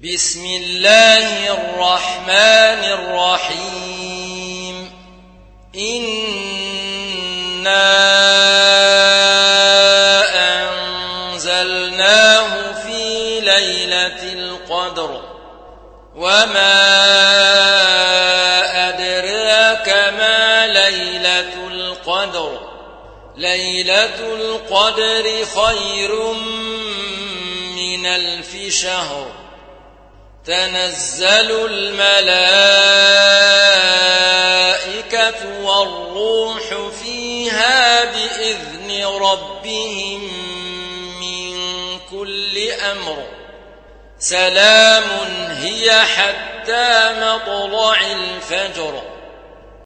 بسم الله الرحمن الرحيم إنا أنزلناه في ليلة القدر وما أدراك ما ليلة القدر ليلة القدر خير من 1000 شهر تنزل الملائكة والروح فيها بإذن ربهم من كل أمر سلام هي حتى مطلع الفجر